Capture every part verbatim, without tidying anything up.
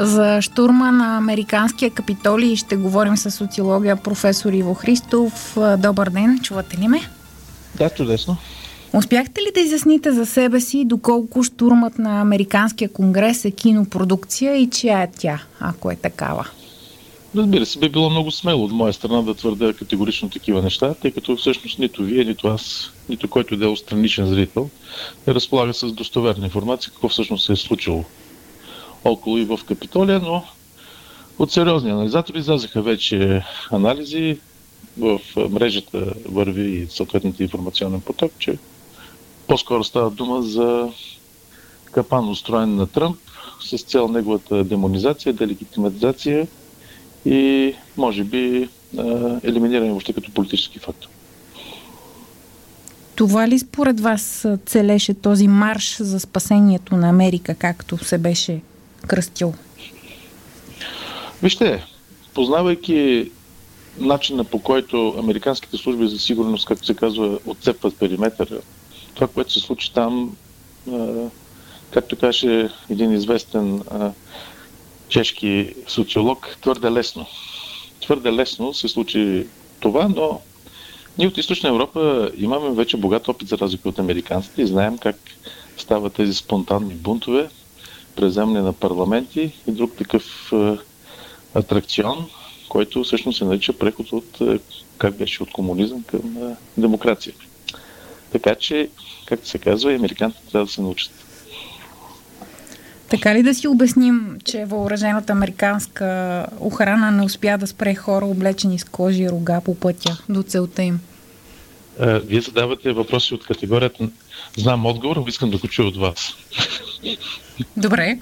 За щурма на американския Капитолий ще говорим с социология професор Иво Христов. Добър ден, чувате ли ме? Да, чудесно. Успяхте ли да изясните за себе си доколко щурмът на Американския конгрес е кинопродукция и чия е тя, ако е такава? Разбира се, би било много смело от моя страна да твърдя категорично такива неща, тъй като всъщност нито вие, нито аз, нито който да е страничен зрител, не разполага с достоверна информация какво всъщност се е случило около и в Капитолия, но от сериозни анализатори излязаха вече анализи, в мрежата върви и съответният информационен поток, че по-скоро става дума за капан, устроен на Тръмп, с цел неговата демонизация, делегитимизация и може би елиминиране въобще като политически фактор. Това ли според вас целеше този марш за спасението на Америка, както се беше кръстил? Вижте, познавайки начина, по който американските служби за сигурност, както се казва, отцепват периметъра, това, което се случи там, както каже един известен чешки социолог, твърде лесно. Твърде лесно се случи това, но ние от Източна Европа имаме вече богат опит за разлика от американците и знаем как стават тези спонтанни бунтове, преземане на парламенти и друг такъв е, атракцион, който всъщност се нарича преход от, е, как беше, от комунизъм към е, демокрация. Така че, както се казва, и американците трябва да се научат. Така ли да си обясним, че въоръжената американска охрана не успя да спре хора, облечени с кожи и рога по пътя до целта им? А, вие задавате въпроси от категорията знам отговор, но искам да го чуя от вас. Добре.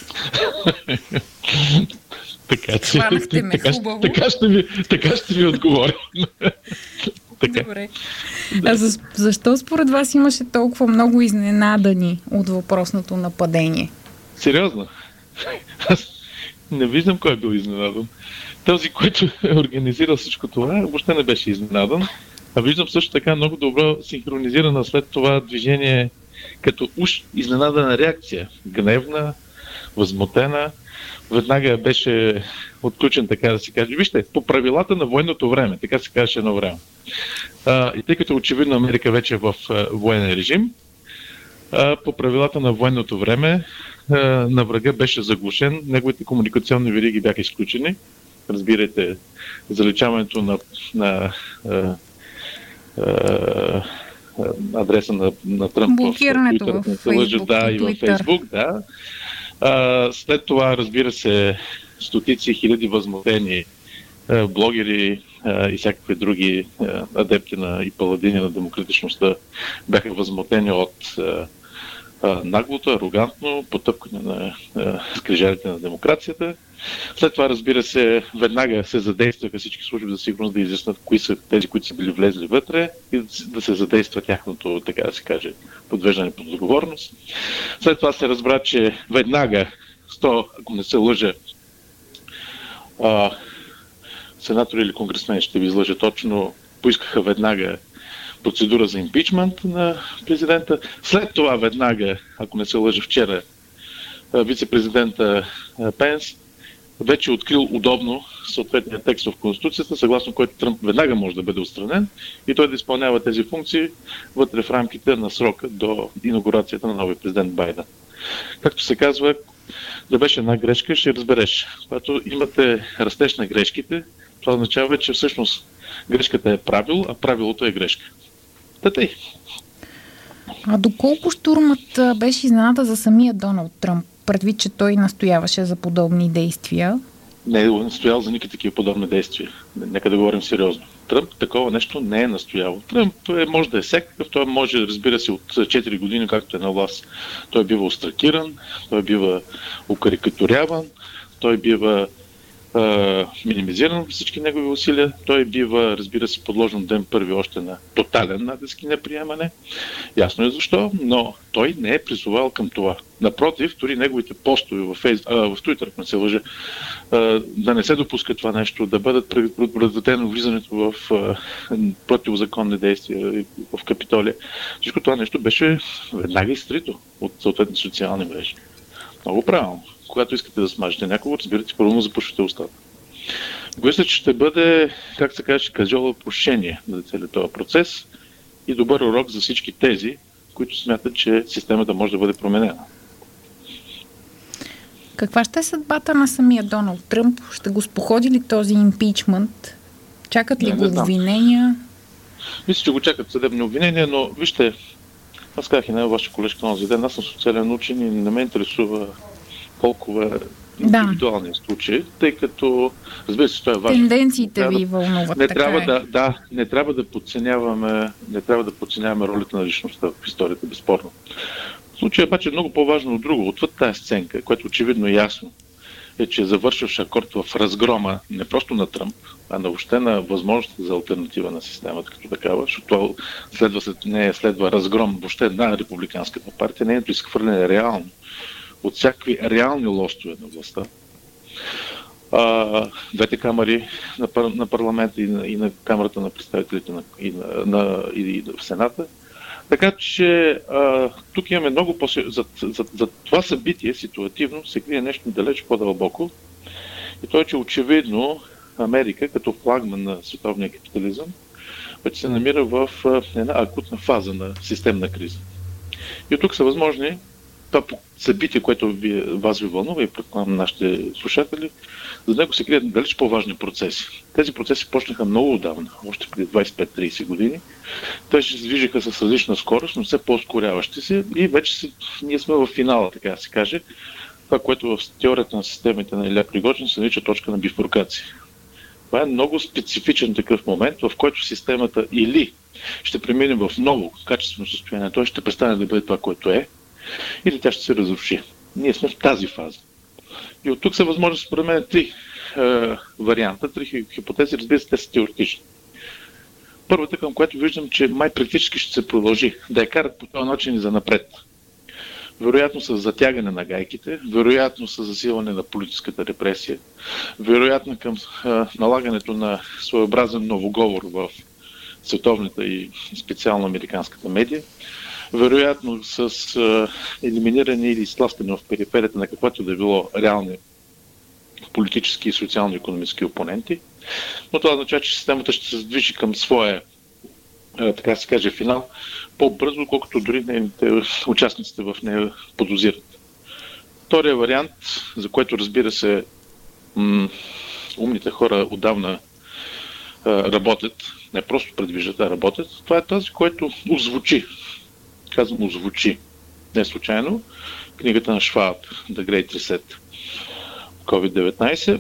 така, че, Хванахте ме, така, хубаво. Така ще ви, така ще ви отговоря. така. Добре. А за, защо според вас имаше толкова много изненадани от въпросното нападение? Сериозно? Аз не виждам кой е бил изненадан. Този, който е организирал всичко това, въобще не беше изненадан. А виждам също така много добро синхронизирана след това движение, като уж изненадана реакция. Гневна, възмутена. Веднага беше отключен, така да се каже. Вижте, по правилата на военното време, така се казваше едно време. А, и тъй като очевидно Америка вече е в а, военен режим, а, по правилата на военното време на врага беше заглушен, неговите комуникационни вериги бяха изключени. Разбирайте, заличаването на, на а, а, адреса на, на Тръмп в Twitter, в Фейсбук, да, и в Фейсбук, да. А, след това, разбира се, стотици хиляди възмутени а, блогери а, и всякакви други а, адепти на и паладини на демократичността бяха възмутени от а, наглото, арогантно потъпкане на скрижалите на демокрацията. След това, разбира се, веднага се задействаха всички служби за сигурност да изяснат кои са тези, които са били влезли вътре и да се задейства тяхното, така да се каже, подвеждане под отговорност. След това се разбра, че веднага, сто, ако не се лъжа, а, сенатори или конгресмени, ще ви излъжа точно, поискаха веднага процедура за импичмент на президента. След това веднага, ако не се лъжа вчера, вице-президента Пенс вече открил удобно съответния текст в Конституцията, съгласно който Тръмп веднага може да бъде отстранен и той да изпълнява тези функции вътре в рамките на срока до инаугурацията на новия президент Байден. Както се казва, да беше една грешка, ще разбереш. Когато имате растеж на грешките, това означава, че всъщност грешката е правило, а правилото е грешка. Тъй. А доколко щурмът беше изненада за самия Доналд Тръмп, предвид, че той настояваше за подобни действия? Не е настоял за никакви такива подобни действия. Нека да говорим сериозно. Тръмп такова нещо не е настоял. Тръмп е, може да е всякакъв, той може, разбира се, от четири години, както е на власт, той бива остракиран, той бива укарикатуряван, той бива Uh, минимизиран всички негови усилия. Той бива, разбира се, подложен ден първи още на тотален натиск и неприемане. Ясно е защо, но той не е призовал към това. Напротив, дори неговите постове в, фейс... uh, в Twitter, ако не се лъжа, uh, да не се допуска това нещо, да бъдат предотвратено влизането в uh, противозаконни действия в Капитолия. Всичко това нещо беше веднага изтрито от съответни социални мрежи. Много правилно. когато искате да смажете някого, разбирате, първо му запушвате устата. Мисля, че ще бъде, как се каже, казиово пушение за целият този процес и добър урок за всички тези, които смятат, че системата може да бъде променена. Каква ще е съдбата на самия Доналд Тръмп? Ще го споходи ли този импичмент? Чакат ли не, го не обвинения? Мисля, че го чакат съдебни обвинения, но вижте, аз казах и на ваша колежка онзи ден, аз съм социален учен и не ме интересува толкова индивидуалния случай, тъй като, разбира се, това е важно. Тенденциите ви вълнуват, не така трябва е. Да, да, не трябва да подценяваме, не трябва да подценяваме ролята на личността в историята, безспорно. В случая обаче е много по-важно от друго. Отвъд тази сценка, което очевидно е ясно, е, че завършваш акорд в разгрома не просто на Тръмп, а на въобще на възможността за алтернатива на системата като такава, защото следва след нея следва разгром въобще на републиканската партия, нейното изхвърляне реално от всякакви реални лостове на властта. А, двете камери на, пар, на парламента и на, и на камерата на представителите на, и, на, на, и, и в Сената. Така че а, тук имаме много по за, за, за това събитие ситуативно се крие нещо далеч по-дълбоко. И то е, че очевидно Америка, като флагман на световния капитализъм, вече се намира в една акутна фаза на системна криза. И от тук са възможни това събитие, което ви, вас ви вълнува и предполагам нашите слушатели, за него се крият далеч по-важни процеси. Тези процеси почнаха много отдавна, още преди двайсет и пет до трийсет години. Те се движиха с различна скорост, но все по-ускоряващи се и вече си, ние сме в финала, така да се каже. Това, което в теорията на системите на Илия Пригожин се нарича точка на бифуркация. Това е много специфичен такъв момент, в който системата или ще премине в ново качествено състояние, т.е. ще престане да бъде това, което е, или тя ще се разруши. Ние сме в тази фаза. И от тук са възможни според мен три е, варианта, три хипотези, разбира се, те са теоретични. Първата, към която виждам, че май практически ще се продължи да я карат по този начин и за напред. Вероятно с затягане на гайките, вероятно с засилване на политическата репресия, вероятно към е, налагането на своеобразен новоговор в световната и специално американската медия, вероятно с а, елиминиране или изтласкане в периферията на каквото да е било реални политически и социално-икономически опоненти. Но това означава, че системата ще се движи към своя, а, така се каже, финал по-бързо, колкото дори нейните участниците в нея подозират. Втория вариант, за който разбира се м- умните хора отдавна а, работят, не просто предвиждат, а работят, това е този, който озвучи. Казвам, озвучи. Не случайно. Книгата на Шваб, The Great Reset, ковид деветнайсет,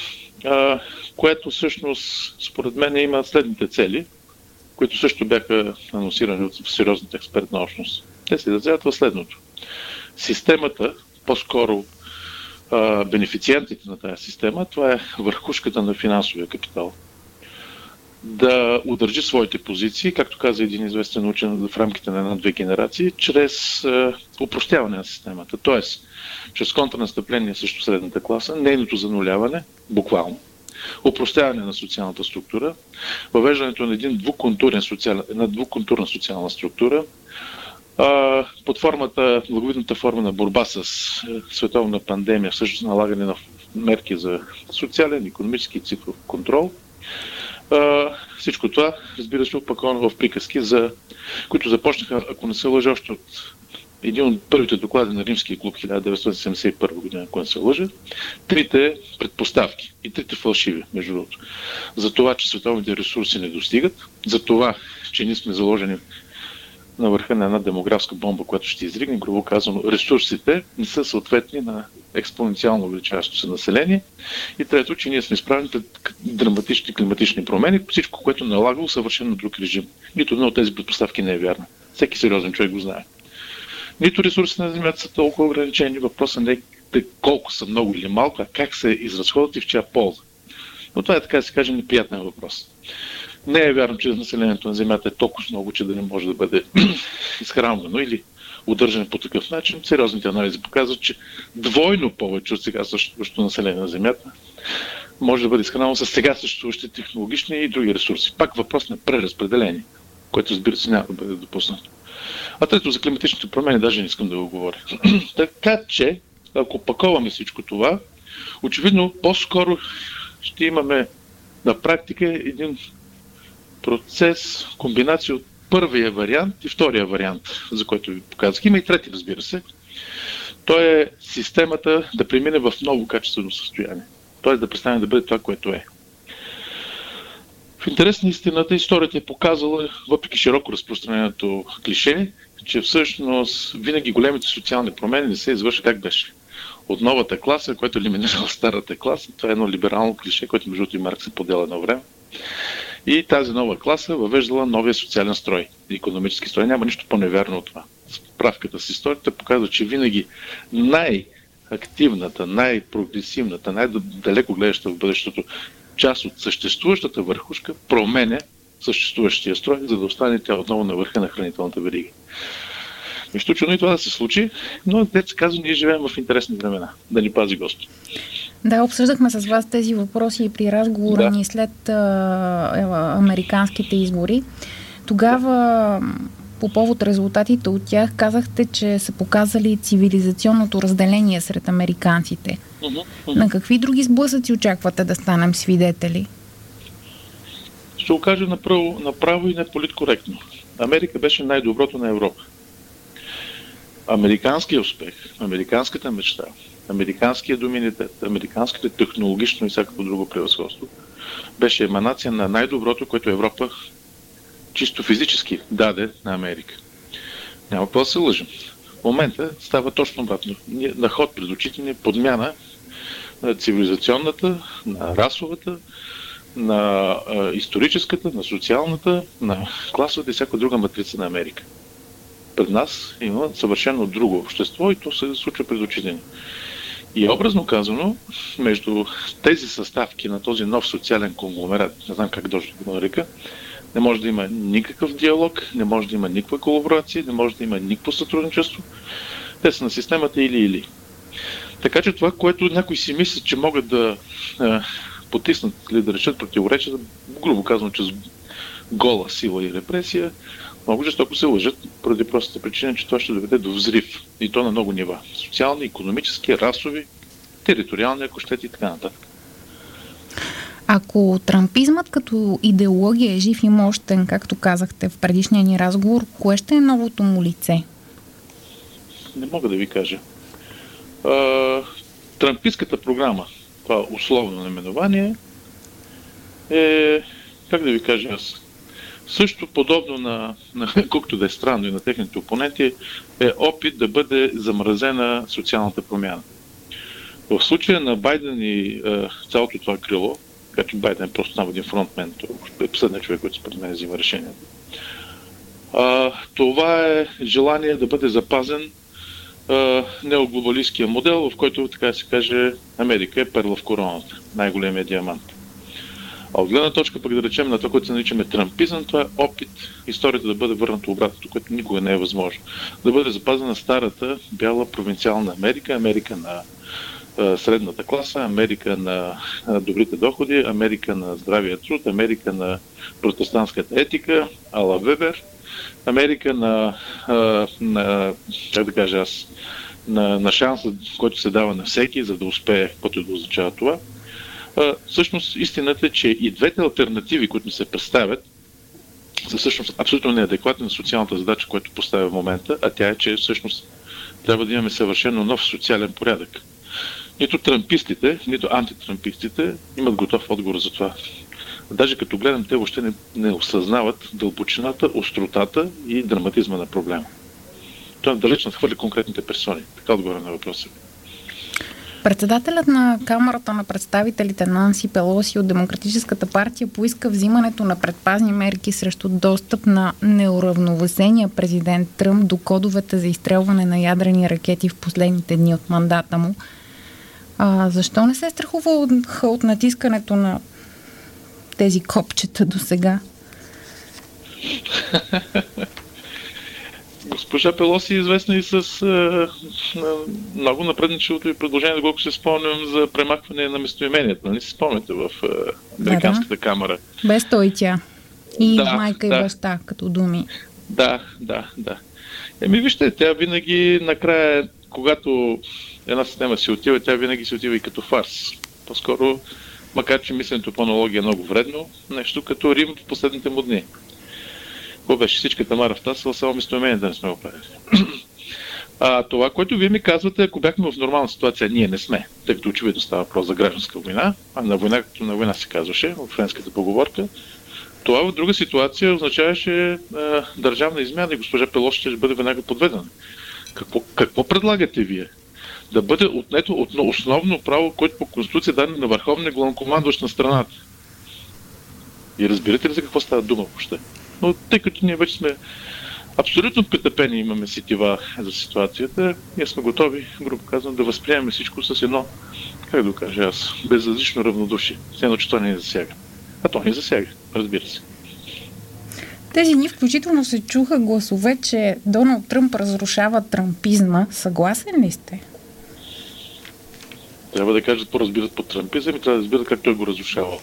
а, което всъщност, според мен, има следните цели, които също бяха анонсирани от сериозната експертна общност. Те се изразяват в следното. Системата, по-скоро а, бенефициентите на тази система, това е върхушката на финансовия капитал. Да удържи своите позиции, както каза един известен учен в рамките на една-две генерации, чрез е, упростяване на системата. Тоест, чрез контрнастъпление срещу средната класа, нейното зануляване, буквално, упростяване на социалната структура, въвеждането на един двуконтурен социал... една двуконтурна социална структура, а, под формата, благовидната форма на борба с е, световна пандемия, всъщност налагане на мерки за социален, икономически и цифров контрол. Uh, всичко това, разбира се, опаковано в приказки, за които започнаха, ако не се лъжа, още от един от първите доклади на Римския клуб хиляда деветстотин седемдесет и първа година, ако не се лъжа, трите предпоставки и трите фалшиви, между другото. За това, че световните ресурси не достигат, за това, че ние сме заложени на върха на една демографска бомба, която ще изригне, грубо казано, ресурсите не са съответни на експоненциално увеличаващо се население. И трето, че ние сме изправени пред драматични климатични промени, всичко, което налагало съвършено друг режим. Нито една от тези предпоставки не е вярна. Всеки сериозен човек го знае. Нито ресурсите на Земята са толкова ограничени. Въпросът не е колко са много или малко, а как се изразходват и в чия полза. Но това е, така да се каже, неприятен въпрос. Не е вярно, че населението на Земята е толкова много, че да не може да бъде изхранвано или удържане по такъв начин. Сериозните анализи показват, че двойно повече от сега съществуващото население на Земята може да бъде изхранвано с сега съществуващи технологични и други ресурси. Пак въпрос на преразпределение, което, разбира се, няма да бъде допуснато. А трето, за климатичните промени даже не искам да го говоря. Така че ако паковаме всичко това, очевидно по-скоро ще имаме на практика един процес, комбинация от първия вариант и втория вариант, за който ви показах. Има и трети, разбира се. То е системата да премине в ново качествено състояние. Т.е. да престане да бъде това, което е. В интерес на истината, историята е показала, въпреки широко разпространеното клише, че всъщност винаги големите социални промени не се извършва как беше. От новата класа, която елиминирала старата класа, това е едно либерално клише, което между другото и Маркс се подела едно време. И тази нова класа въвеждала новия социален строй, икономически строй. Няма нищо по-невярно от това. Справката с историята показва, че винаги най-активната, най-прогресивната, най-далеко гледаща в бъдещето част от съществуващата върхушка променя съществуващия строй, за да остане тя отново на върха на хранителната верига. Нищо чудно и това да се случи, но те се казва, ние живеем в интересни времена. Да ни пази Господ. Да, обсъждахме с вас тези въпроси и при разговора да. ни след а, американските избори. Тогава по повод резултатите от тях казахте, че са показали цивилизационното разделение сред американците. Uh-huh, uh-huh. На какви други сблъсъци очаквате да станем свидетели? Ще го кажа направо, направо и неполиткоректно. Америка беше най-доброто на Европа. Американският успех, американската мечта, американският доминитет, американското технологично и всякакво друго превъзходство беше еманация на най-доброто, което Европа чисто физически даде на Америка. Няма какво да се лъжим. В момента става точно обратно. На ход пред очите ни подмяна на цивилизационната, на расовата, на а, историческата, на социалната, на класовата и всяка друга матрица на Америка. Пред нас има съвършено друго общество и то се случва пред очите ни. И образно казано, между тези съставки на този нов социален конгломерат, не знам как точно го нарека, не може да има никакъв диалог, не може да има никаква колаборация, не може да има никакво сътрудничество. Те са на системата или-или. Така че това, което някои си мислят, че могат да е, потиснат или да решат противоречия, грубо казано, чрез гола сила и репресия, много жестоко се лъжат, поради простата причина, че това ще доведе до взрив. И то на много нива. Социални, икономически, расови, териториални, ако щете и така нататък. Ако трампизмът като идеология е жив и мощен, както казахте в предишния ни разговор, кое ще е новото му лице? Не мога да ви кажа. А, трампистката програма, това условно наименование, е, как да ви кажа аз, също подобно на, на колкото да е странно и на техните опоненти, е опит да бъде замразена социалната промяна. В случая на Байден и е, цялото това крило, така че Байден е просто само един фронтмен, това е последният човек, който според мен взима решението. А, това е желание да бъде запазен а, неоглобалистския модел, в който, така да се каже, Америка е перла в короната, най-големия диамант. А от гледна точка, пък да речем на това, което се наричаме трампизъм, това е опит историята да бъде върната обратно, което никога не е възможно. Да бъде запазена старата бяла провинциална Америка, Америка на а, средната класа, Америка на а, добрите доходи, Америка на здравия труд, Америка на протестантската етика, ала Вебер, Америка на, а, на как да кажа аз, на, на шанса, който се дава на всеки, за да успее, каквото да означава това. Uh, всъщност истината е, че и двете алтернативи, които ни се представят, са всъщност абсолютно неадекватни на социалната задача, която поставя в момента, а тя е, че всъщност трябва да имаме съвършено нов социален порядък. Нито трампистите, нито антитрампистите имат готов отговор за това. Даже като гледам, те въобще не, не осъзнават дълбочината, остротата и драматизма на проблема. Това далеч надхвърля конкретните персони. Така отговоря на въпроса. Председателят на Камарата на представителите Нанси Пелоси от Демократическата партия поиска взимането на предпазни мерки срещу достъп на неуравновесения президент Тръмп до кодовете за изстрелване на ядрени ракети в последните дни от мандата му. А, защо не се е страхува от, от натискането на тези копчета до сега? Госпожа Пелоси е известна и с а, много напредничевото и предложение, да го се спомням, за премахване на местоименията. Нали се спомняте в а, Американската да, да. камара? Без той и тя. И да, майка да. и баща, като думи. Да, да, да. Еми вижте, тя винаги накрая, когато една система си отива, тя винаги си отива и като фарс. По-скоро, макар че мисленето по аналогия е много вредно, нещо като Рим в последните му дни. Какво беше? Всичката Мара втасала, само местоимение да не сме го правили. А това, което вие ми казвате, ако бяхме в нормална ситуация, ние не сме, тъй като очевидно става въпрос за гражданска война, а на война, като на война се казваше, в френската поговорка, това в друга ситуация означаваше а, държавна измяна и госпожа Пелош ще бъде веднага подведена. Какво, какво предлагате вие? Да бъде отнето от основно право, което по Конституция даде на върховния главнокомандващ на страната. И разбирате ли за какво става дума въобще? Но тъй като ние вече сме абсолютно притъпени, имаме сетива за ситуацията, ние сме готови, грубо казвам, да възприемем всичко с едно, как да кажа аз, безразлично равнодушие. С едно, че то не ни засяга. А то ни засяга, разбира се. Тези дни включително се чуха гласове, че Доналд Тръмп разрушава трампизма. Съгласен ли сте? Трябва да кажат, по-разбират по трампизъм и трябва да разбират как той го разрушава.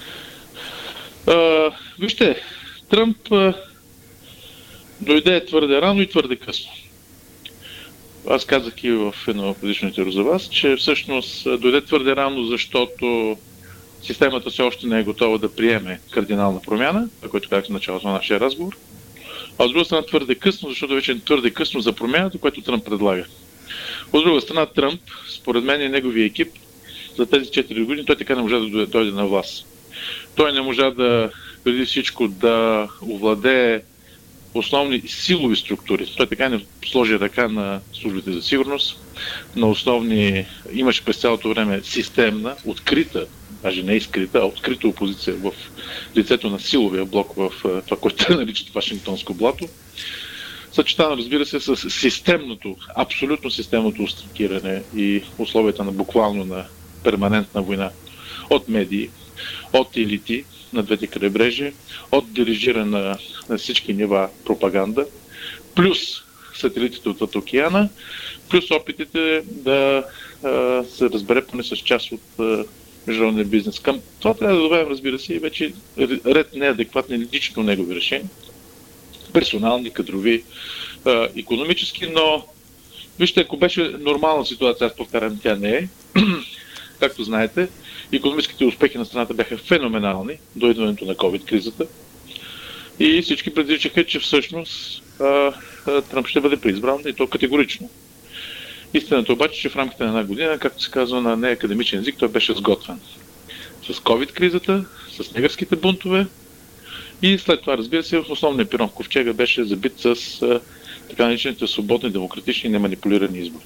А, вижте, Тръмп а, дойде твърде рано и твърде късно. Аз казах и в едно предишно интервю за вас, че всъщност дойде твърде рано, защото системата все още не е готова да приеме кардинална промяна, което казах в началото на нашия разговор. А от друга страна твърде късно, защото вече е твърде късно за промяната, което Тръмп предлага. От друга страна Тръмп, според мен и неговия екип, за тези четири години той така не можа да дойде на власт. Той не можа да, преди всичко, да овладее основни силови структури. Той така не сложи ръка на службите за сигурност, на основни, имаше през цялото време системна, открита, даже не изкрита, а открита опозиция в лицето на силовия блок в това, което наричат Вашингтонско блато. Съчетано, разбира се, с системното, абсолютно системното устракиране и условията на буквално на перманентна война от медии, от елити на двете крайбрежия, от дирижиране на, на всички нива пропаганда, плюс сателитите от океана, плюс опитите да а, се разбере поне с част от а, международния бизнес. Към това трябва да добавим, разбира се, и вече ред неадекватни лично негови решения, персонални, кадрови, а, икономически, но вижте, ако беше нормална ситуация, аз повтарям, тя не е. Както знаете, икономическите успехи на страната бяха феноменални до идването на COVID-кризата и всички предвиждаха, че всъщност а, а, Тръмп ще бъде преизбран и то категорично. Истината обаче, че в рамките на една година, както се казва на неакадемичен език, той беше сготвен. С COVID-кризата, с негърските бунтове и след това, разбира се, в основния пирон в ковчега беше забит с а, така наречените свободни, демократични и неманипулирани избори.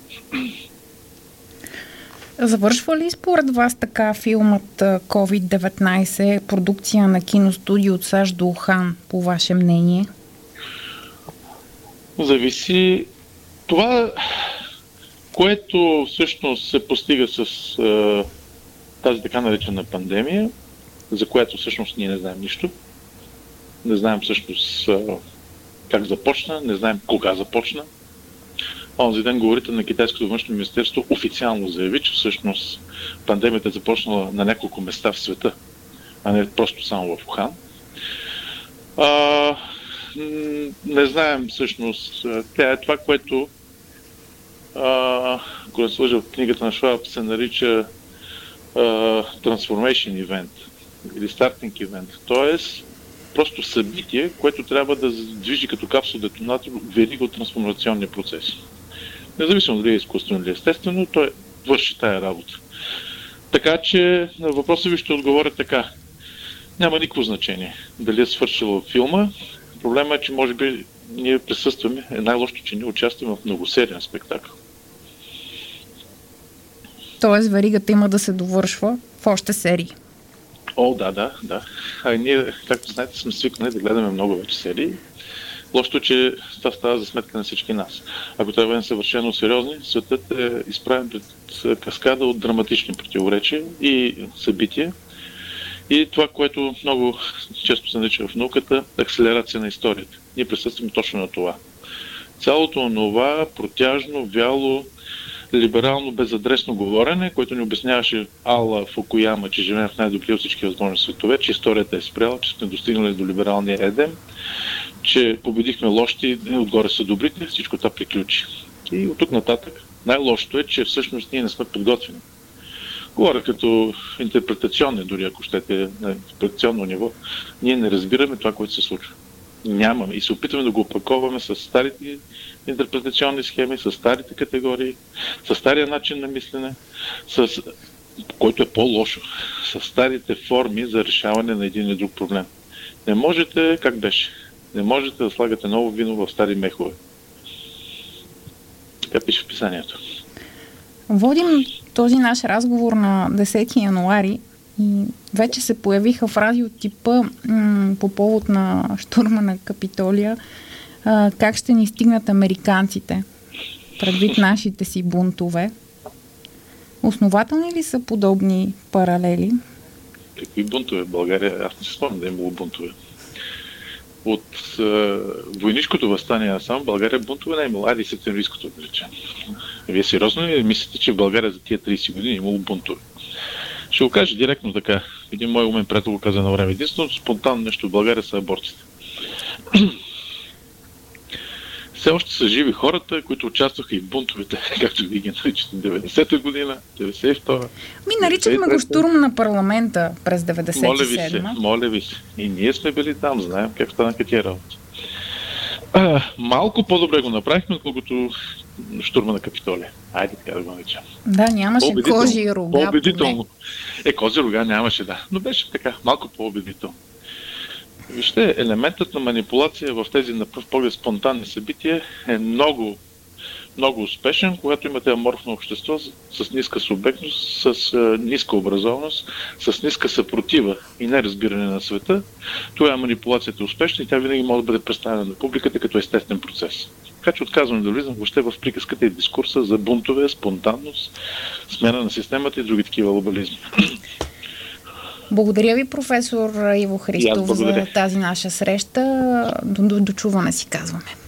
Завършва ли според вас така филмът ковид деветнайсет, продукция на киностудио от САЩ до Ухан, по ваше мнение? Зависи. Това, което всъщност се постига с е, тази така наречена пандемия, за която всъщност ние не знаем нищо. Не знаем всъщност е, как започна, не знаем кога започна. Онзи ден говорител на Китайското външно министерство официално заяви, че всъщност пандемията е започнала на няколко места в света, а не просто само в Ухан. А, не знаем всъщност. Тя е това, което а, ако не сложа в книгата на Шваб, се нарича а, Transformation Event или Starting Event. Тоест, просто събитие, което трябва да движи като капсул-детонатор верига от трансформационни процеси. Независимо дали е изкуствено или естествено, той върши тая работа. Така че на въпроса ви ще отговоря така. Няма никакво значение дали е свършила филма. Проблема е, че може би ние присъстваме, е най-лошото, че ние участваме в многосериен спектакъл. Тоест веригата има да се довършва в още серии. О, да, да, да. А ние, както знаете, сме свикнали да гледаме много вече серии. Лошото, че това става за сметка на всички нас. Ако трябва да е съвършено сериозни, светът е изправен пред каскада от драматични противоречия и събития. И това, което много често се нарича в науката, акселерация на историята. Ние присъстваме точно на това. Цялото това протяжно, вяло, либерално, безадресно говорене, което ни обясняваше Ала Фукуяма, че живеем в най-добри от всички възможни светове, че историята е спряла, че сме достигнали до либералния Едем, че победихме лошите, отгоре са добрите, всичко това приключи. И от тук нататък Най-лошото е, че всъщност ние не сме подготвени. Говоря като интерпретационни, дори ако щете, на интерпретационно ниво. Ние не разбираме това, което се случва. Нямаме. И се опитваме да го опаковаме с старите интерпретационни схеми, с старите категории, с стария начин на мислене, с... който е по-лошо, с старите форми за решаване на един или друг проблем. Не можете, как беше, не можете да слагате ново вино в стари мехове. Така пише в писанието. Водим този наш разговор на десети януари и вече се появиха фрази от типа м- по повод на щурма на Капитолия, а, как ще ни стигнат американците, предвид нашите си бунтове. Основателни ли са подобни паралели? Какви бунтове в България? Аз не се спомням да е имало бунтове. От е, войнишкото въстание сам в България бунтове не е имало. Айде и септемврийското отрече. Вие сериозно ли мислите, че в България за тия трийсет години е имало бунтове? Ще го кажа директно така. Един мой умен приятел го каза на време. Единственото спонтанно нещо в България са абортите. Все още са живи хората, които участваха и в бунтовете, както ви ги наричате, деветдесета година, деветдесет и втора. Ми наричахме го штурм на парламента през деветдесет и седма. Моля ви се, моля ви се. И ние сме били там, знаем как станаха тия работи. А, малко по-добре го направихме, колкото штурма на Капитолия. Айде така да го наричам. Да, нямаше кожи и рога. По-убедително. Е, кожи и рога нямаше, да. Но беше така, малко по-убедително. Вижте, елементът на манипулация в тези на пръв поглед спонтанни събития е много, много успешен, когато имате аморфно общество с, с ниска субектност, с а, ниска образованост, с ниска съпротива и неразбиране на света. Това е манипулацията е успешна и тя винаги може да бъде представена на публиката като естествен процес. Така че отказвам да влизам въобще в приказката и дискурса за бунтове, спонтанност, смяна на системата и други такива лобализми. Благодаря ви, професор Иво Христов, за тази наша среща. До, до, до чуване си казваме.